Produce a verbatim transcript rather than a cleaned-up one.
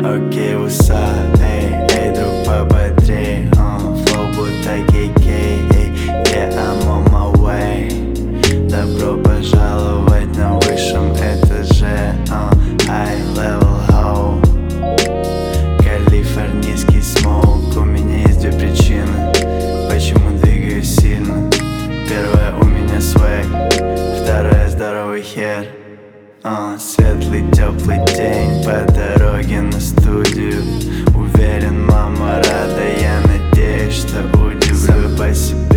Окей, усад, эй, эй, друг, пободрей, uh, флоу будто кей кей, эй, yeah, I'm on my way. Добро пожаловать на высшем этаже, uh, high level how. Калифорнийский смоук. У меня есть две причины, почему двигаюсь сильно. Первая, у меня свэг, вторая, здоровый хер. Uh, светлый теплый день по дороге на студию. Уверен, мама рада, я надеюсь, что удивлю по себе.